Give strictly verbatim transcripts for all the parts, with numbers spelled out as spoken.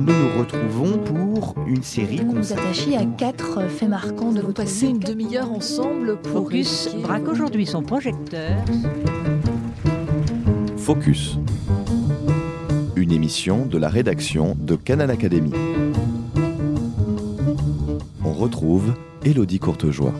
nous nous retrouvons pour une série Vous nous consacrée... attachez à quatre faits marquants de Vous votre passez vie. une demi-heure ensemble pour Focus évoquer- braque aujourd'hui son projecteur. Focus. Une émission de la rédaction de Canal Académie. On retrouve Élodie Courtejoie.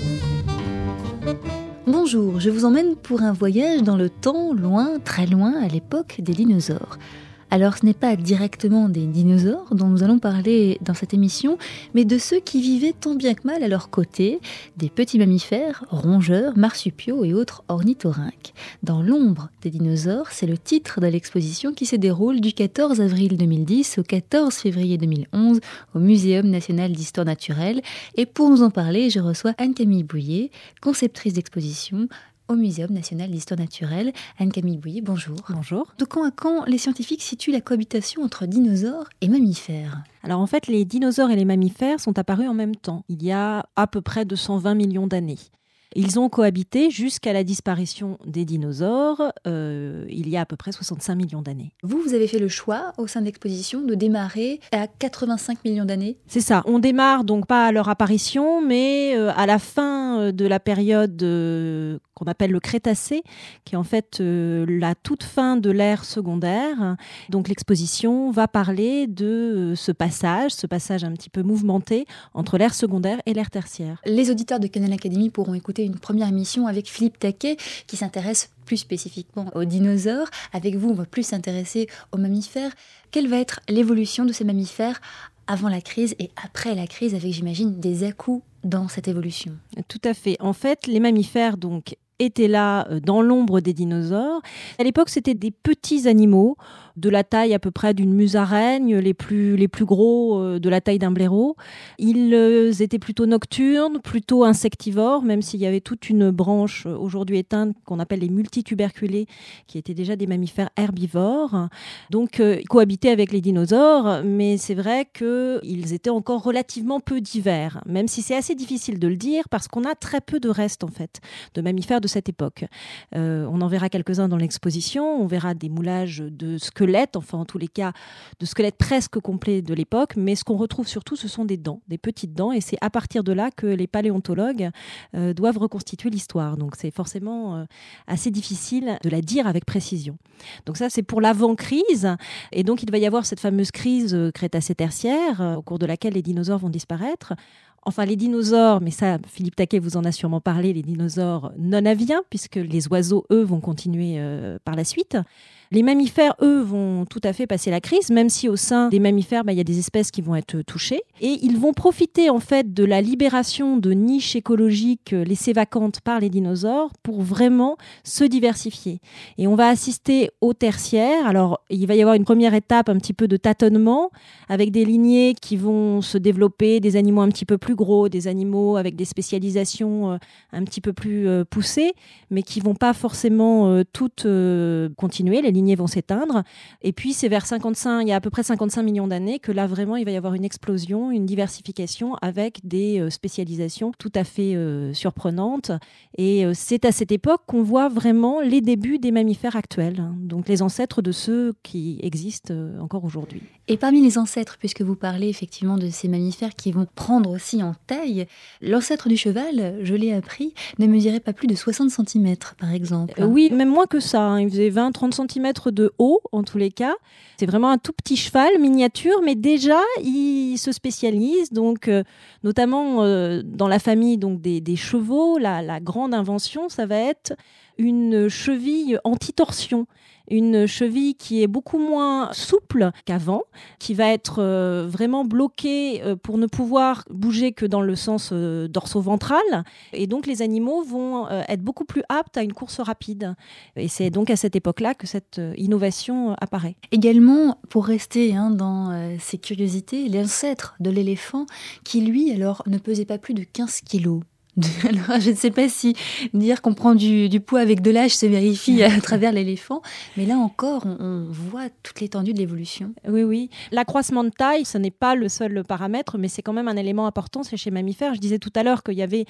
Bonjour, je vous emmène pour un voyage dans le temps, loin, très loin, à l'époque des dinosaures. Alors ce n'est pas directement des dinosaures dont nous allons parler dans cette émission, mais de ceux qui vivaient tant bien que mal à leur côté, des petits mammifères, rongeurs, marsupiaux et autres ornithorynques. Dans l'ombre des dinosaures, c'est le titre de l'exposition qui se déroule du quatorze avril deux mille dix au quatorze février deux mille onze au Muséum national d'histoire naturelle. Et pour nous en parler, je reçois Anne-Camille Bouillet, conceptrice d'exposition au Muséum national d'histoire naturelle. Anne-Camille Bouillet, bonjour. Bonjour. De quand à quand les scientifiques situent la cohabitation entre dinosaures et mammifères ? Alors en fait, les dinosaures et les mammifères sont apparus en même temps, il y a à peu près deux cent vingt millions d'années. Ils ont cohabité jusqu'à la disparition des dinosaures, euh, il y a à peu près soixante-cinq millions d'années. Vous, vous avez fait le choix, au sein de l'exposition, de démarrer à quatre-vingt-cinq millions d'années. C'est ça, on démarre donc pas à leur apparition, mais euh, à la fin de la période euh, qu'on appelle le Crétacé, qui est en fait euh, la toute fin de l'ère secondaire. Donc l'exposition va parler de euh, ce passage, ce passage un petit peu mouvementé entre l'ère secondaire et l'ère tertiaire. Les auditeurs de Canal Académie pourront écouter une première émission avec Philippe Taquet, qui s'intéresse plus spécifiquement aux dinosaures. Avec vous, on va plus s'intéresser aux mammifères. Quelle va être l'évolution de ces mammifères avant la crise et après la crise, avec, j'imagine, des à-coups dans cette évolution? Tout à fait. En fait, les mammifères, donc, étaient là euh, dans l'ombre des dinosaures. À l'époque, c'était des petits animaux de la taille à peu près d'une musaraigne, les plus, les plus gros euh, de la taille d'un blaireau. Ils euh, étaient plutôt nocturnes, plutôt insectivores, même s'il y avait toute une branche euh, aujourd'hui éteinte qu'on appelle les multituberculés, qui étaient déjà des mammifères herbivores. Donc, euh, ils cohabitaient avec les dinosaures, mais c'est vrai qu'ils étaient encore relativement peu divers, même si c'est assez difficile de le dire, parce qu'on a très peu de restes, en fait, de mammifères de cette époque. Euh, on en verra quelques-uns dans l'exposition, on verra des moulages de squelettes, enfin en tous les cas de squelettes presque complets de l'époque, mais ce qu'on retrouve surtout, ce sont des dents, des petites dents, et c'est à partir de là que les paléontologues euh, doivent reconstituer l'histoire. Donc c'est forcément euh, assez difficile de la dire avec précision. Donc ça, c'est pour l'avant-crise, et donc il va y avoir cette fameuse crise euh, Crétacé-tertiaire, euh, au cours de laquelle les dinosaures vont disparaître. Enfin, les dinosaures, mais ça, Philippe Taquet vous en a sûrement parlé, les dinosaures non aviens, puisque les oiseaux, eux, vont continuer euh, par la suite. Les mammifères, eux, vont tout à fait passer la crise, même si au sein des mammifères, bah, y a des espèces qui vont être touchées. Et ils vont profiter, en fait, de la libération de niches écologiques laissées vacantes par les dinosaures pour vraiment se diversifier. Et on va assister au tertiaire. Alors, il va y avoir une première étape, un petit peu de tâtonnement, avec des lignées qui vont se développer, des animaux un petit peu plus gros, des animaux avec des spécialisations euh, un petit peu plus euh, poussées, mais qui vont pas forcément euh, toutes euh, continuer. Les lignées vont s'éteindre. Et puis, c'est vers cinquante-cinq, il y a à peu près cinquante-cinq millions d'années que là, vraiment, il va y avoir une explosion, une diversification avec des euh, spécialisations tout à fait euh, surprenantes. Et euh, c'est à cette époque qu'on voit vraiment les débuts des mammifères actuels, hein, donc les ancêtres de ceux qui existent euh, encore aujourd'hui. Et parmi les ancêtres, puisque vous parlez effectivement de ces mammifères qui vont prendre aussi en taille, l'ancêtre du cheval, je l'ai appris, ne mesurait pas plus de soixante centimètres, par exemple. Euh, oui, même moins que ça, hein. Il faisait vingt à trente centimètres de haut, en tous les cas. C'est vraiment un tout petit cheval, miniature, mais déjà, il se spécialise, donc, euh, notamment euh, dans la famille donc, des, des chevaux. La, la grande invention, ça va être une cheville anti-torsion. Une cheville qui est beaucoup moins souple qu'avant, qui va être euh, vraiment bloquée euh, pour ne pouvoir bouger que dans le sens euh, dorso-ventral. Et donc, les animaux vont euh, être beaucoup plus aptes à une course rapide. Et c'est donc à cette époque-là que cette euh, innovation euh, apparaît. Également, pour rester hein, dans euh, ces curiosités, l'ancêtre de l'éléphant, qui lui, alors, ne pesait pas plus de quinze kilos. Alors, je ne sais pas si dire qu'on prend du, du poids avec de l'âge se vérifie à travers l'éléphant, mais là encore, on, on voit toute l'étendue de l'évolution. Oui, oui. L'accroissement de taille, ce n'est pas le seul paramètre, mais c'est quand même un élément important, c'est chez mammifères. Je disais tout à l'heure qu'il y avait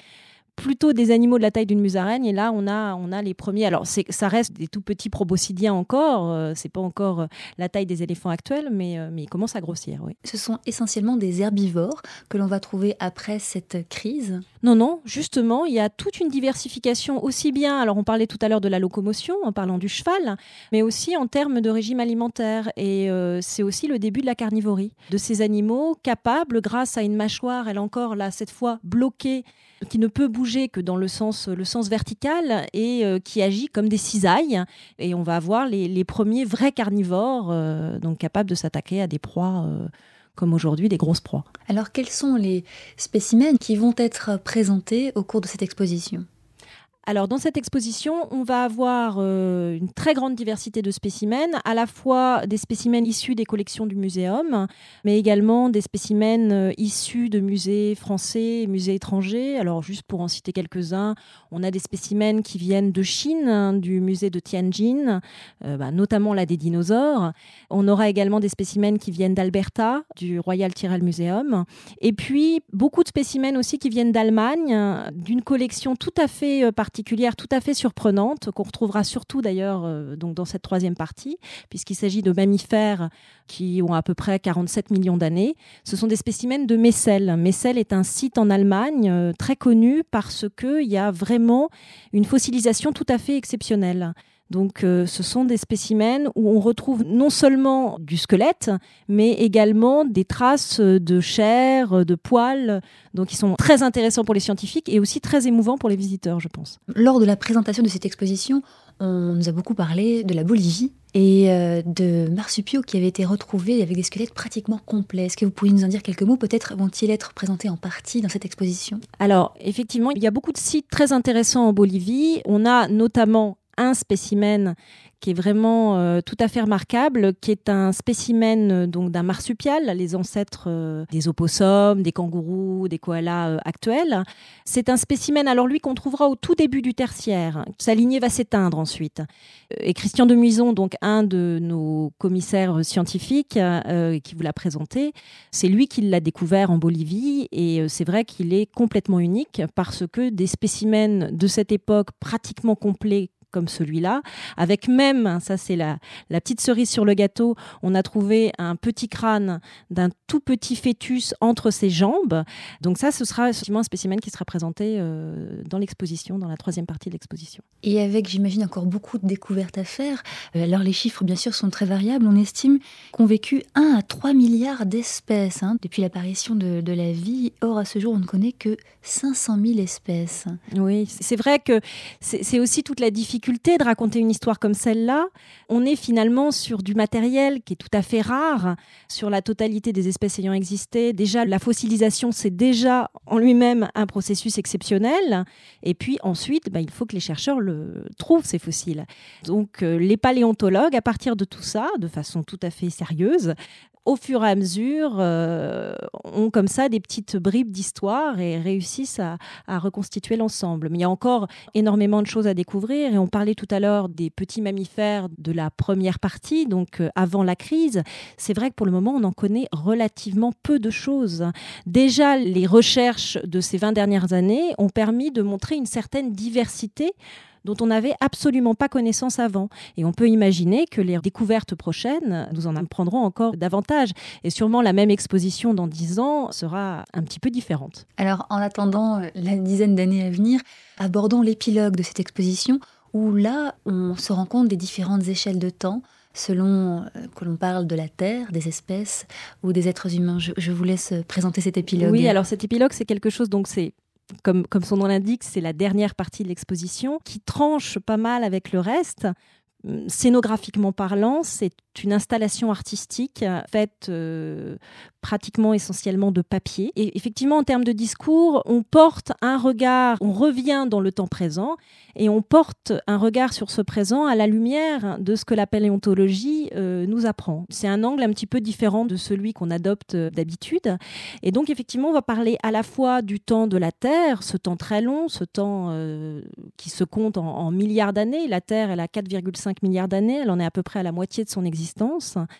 plutôt des animaux de la taille d'une musaraigne, et là on a, on a les premiers, alors c'est, ça reste des tout petits proboscidiens encore, euh, c'est pas encore la taille des éléphants actuels, mais, euh, mais ils commencent à grossir, oui. Ce sont essentiellement des herbivores que l'on va trouver après cette crise. Non, non, justement, il y a toute une diversification aussi bien, alors on parlait tout à l'heure de la locomotion en parlant du cheval, mais aussi en termes de régime alimentaire, et euh, c'est aussi le début de la carnivorie, de ces animaux capables, grâce à une mâchoire, elle encore là cette fois bloquée, qui ne peut bouger que dans le sens, le sens vertical et euh, qui agit comme des cisailles. Et on va avoir les, les premiers vrais carnivores, euh, donc capables de s'attaquer à des proies euh, comme aujourd'hui, des grosses proies. Alors, quels sont les spécimens qui vont être présentés au cours de cette exposition ? Alors, dans cette exposition, on va avoir euh, une très grande diversité de spécimens, à la fois des spécimens issus des collections du muséum, mais également des spécimens euh, issus de musées français, musées étrangers. Alors, juste pour en citer quelques-uns, on a des spécimens qui viennent de Chine, hein, du musée de Tianjin, euh, bah, notamment là des dinosaures. On aura également des spécimens qui viennent d'Alberta, du Royal Tyrrell Museum. Et puis, beaucoup de spécimens aussi qui viennent d'Allemagne, d'une collection tout à fait euh, particulière, particulière tout à fait surprenante, qu'on retrouvera surtout d'ailleurs euh, donc dans cette troisième partie, puisqu'il s'agit de mammifères qui ont à peu près quarante-sept millions d'années. Ce sont des spécimens de Messel. Messel est un site en Allemagne euh, très connu parce qu'il y a vraiment une fossilisation tout à fait exceptionnelle. Donc, euh, ce sont des spécimens où on retrouve non seulement du squelette, mais également des traces de chair, de poils. Donc, ils sont très intéressants pour les scientifiques et aussi très émouvants pour les visiteurs, je pense. Lors de la présentation de cette exposition, on nous a beaucoup parlé de la Bolivie et euh, de marsupiaux qui avaient été retrouvés avec des squelettes pratiquement complets. Est-ce que vous pourriez nous en dire quelques mots ? Peut-être vont-ils être présentés en partie dans cette exposition ? Alors, effectivement, il y a beaucoup de sites très intéressants en Bolivie. On a notamment un spécimen qui est vraiment euh, tout à fait remarquable, qui est un spécimen euh, donc d'un marsupial, les ancêtres euh, des opossums, des kangourous, des koalas euh, actuels. C'est un spécimen, alors lui, qu'on trouvera au tout début du tertiaire. Sa lignée va s'éteindre ensuite. Et Christian de Muison, donc un de nos commissaires scientifiques euh, qui vous l'a présenté, c'est lui qui l'a découvert en Bolivie, et euh, c'est vrai qu'il est complètement unique parce que des spécimens de cette époque pratiquement complets comme celui-là, avec même, ça c'est la, la petite cerise sur le gâteau, on a trouvé un petit crâne d'un tout petit fœtus entre ses jambes. Donc ça, ce sera effectivement un spécimen qui sera présenté euh, dans l'exposition, dans la troisième partie de l'exposition. Et avec, j'imagine, encore beaucoup de découvertes à faire. Alors les chiffres, bien sûr, sont très variables. On estime qu'ont vécu un à trois milliards d'espèces hein, depuis l'apparition de, de la vie. Or, à ce jour, on ne connaît que cinq cent mille espèces. Oui, c'est vrai que c'est, c'est aussi toute la difficulté de raconter une histoire comme celle-là. On est finalement sur du matériel qui est tout à fait rare, sur la totalité des espèces ayant existé. Déjà, la fossilisation, c'est déjà en lui-même un processus exceptionnel. Et puis ensuite, bah, il faut que les chercheurs le trouvent, ces fossiles. Donc, euh, les paléontologues, à partir de tout ça, de façon tout à fait sérieuse, au fur et à mesure, euh, ont comme ça des petites bribes d'histoire et réussissent à, à reconstituer l'ensemble. Mais il y a encore énormément de choses à découvrir. Et on parlait tout à l'heure des petits mammifères de la première partie, donc euh, avant la crise. C'est vrai que pour le moment, on en connaît relativement peu de choses. Déjà, les recherches de ces vingt dernières années ont permis de montrer une certaine diversité dont on n'avait absolument pas connaissance avant. Et on peut imaginer que les découvertes prochaines nous en apprendront encore davantage. Et sûrement la même exposition dans dix ans sera un petit peu différente. Alors, en attendant la dizaine d'années à venir, abordons l'épilogue de cette exposition où là, on se rend compte des différentes échelles de temps selon que l'on parle de la Terre, des espèces ou des êtres humains. Je, je vous laisse présenter cet épilogue. Oui, alors cet épilogue, c'est quelque chose, donc c'est Comme, comme son nom l'indique, c'est la dernière partie de l'exposition qui tranche pas mal avec le reste. Scénographiquement parlant, c'est une installation artistique faite euh, pratiquement essentiellement de papier. Et effectivement, en termes de discours, on porte un regard, on revient dans le temps présent et on porte un regard sur ce présent à la lumière de ce que la paléontologie euh, nous apprend. C'est un angle un petit peu différent de celui qu'on adopte d'habitude. Et donc, effectivement, on va parler à la fois du temps de la Terre, ce temps très long, ce temps euh, qui se compte en, en milliards d'années. La Terre, elle a quatre virgule cinq milliards d'années, elle en est à peu près à la moitié de son existence.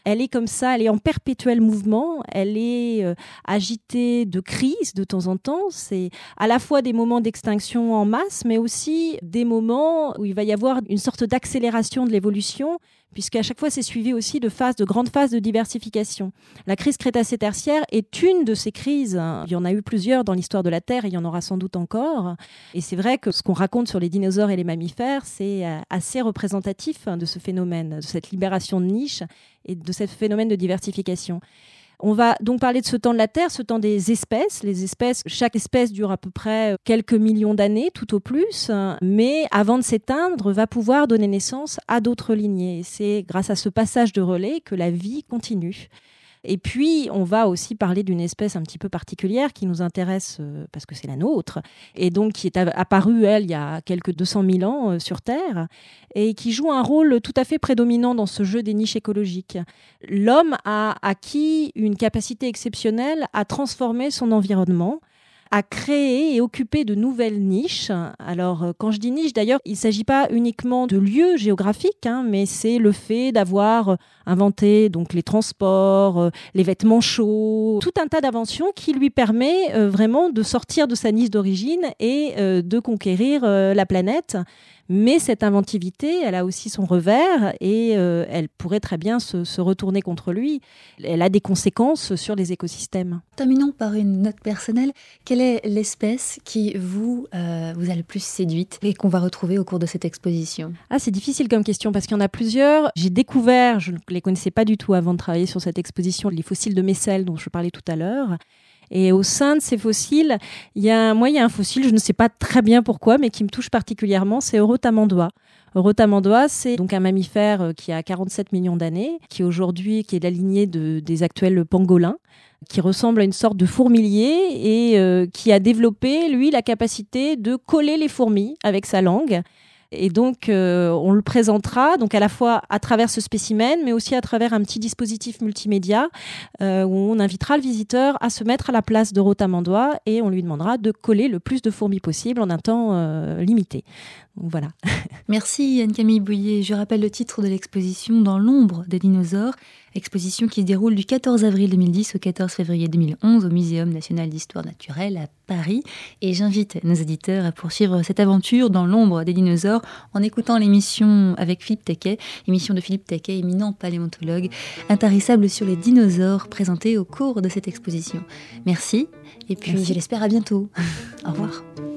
elle est comme ça, elle est en perpétuel mouvement, elle est euh, agitée de crises de temps en temps. C'est à la fois des moments d'extinction en masse, mais aussi des moments où il va y avoir une sorte d'accélération de l'évolution, puisqu'à chaque fois, c'est suivi aussi de phases, de grandes phases de diversification. La crise Crétacé-Tertiaire est une de ces crises. Il y en a eu plusieurs dans l'histoire de la Terre, et il y en aura sans doute encore. Et c'est vrai que ce qu'on raconte sur les dinosaures et les mammifères, c'est assez représentatif de ce phénomène, de cette libération de niche et de ce phénomène de diversification. On va donc parler de ce temps de la Terre, ce temps des espèces. Les espèces, chaque espèce dure à peu près quelques millions d'années, tout au plus, mais avant de s'éteindre, va pouvoir donner naissance à d'autres lignées. C'est grâce à ce passage de relais que la vie continue. Et puis, on va aussi parler d'une espèce un petit peu particulière qui nous intéresse euh, parce que c'est la nôtre, et donc qui est apparue, elle, il y a quelques deux cent mille ans euh, sur Terre, et qui joue un rôle tout à fait prédominant dans ce jeu des niches écologiques. L'homme a acquis une capacité exceptionnelle à transformer son environnement, à créer et occuper de nouvelles niches. Alors, quand je dis niche, d'ailleurs, il ne s'agit pas uniquement de lieux géographiques, hein, mais c'est le fait d'avoir inventé donc, les transports, euh, les vêtements chauds, tout un tas d'inventions qui lui permet euh, vraiment de sortir de sa niche d'origine et euh, de conquérir euh, la planète. Mais cette inventivité, elle a aussi son revers et euh, elle pourrait très bien se, se retourner contre lui. Elle a des conséquences sur les écosystèmes. Terminons par une note personnelle. Quelle est l'espèce qui vous, euh, vous a le plus séduite et qu'on va retrouver au cours de cette exposition ? Ah, c'est difficile comme question parce qu'il y en a plusieurs. J'ai découvert, je ne les connaissais pas du tout avant de travailler sur cette exposition, les fossiles de Messel dont je parlais tout à l'heure. Et au sein de ces fossiles, il y a, moi, il y a un fossile, je ne sais pas très bien pourquoi, mais qui me touche particulièrement, c'est Eurotamandois. Eurotamandois, c'est donc un mammifère qui a quarante-sept millions d'années, qui aujourd'hui, qui est de la lignée de, des actuels pangolins, qui ressemble à une sorte de fourmilier et euh, qui a développé, lui, la capacité de coller les fourmis avec sa langue. Et donc, euh, on le présentera donc à la fois à travers ce spécimen, mais aussi à travers un petit dispositif multimédia euh, où on invitera le visiteur à se mettre à la place d'Eurotamandois et on lui demandera de coller le plus de fourmis possible en un temps euh, limité. Donc voilà. Merci Anne-Camille Bouillet. Je rappelle le titre de l'exposition Dans l'ombre des dinosaures, exposition qui se déroule du quatorze avril deux mille dix au quatorze février deux mille onze au Muséum national d'histoire naturelle à Paris. Et j'invite nos éditeurs à poursuivre cette aventure dans l'ombre des dinosaures en écoutant l'émission avec Philippe Teckey, émission de Philippe Teckey, éminent paléontologue, intarissable sur les dinosaures présentés au cours de cette exposition. Merci et puis Merci. je l'espère à bientôt. Au revoir.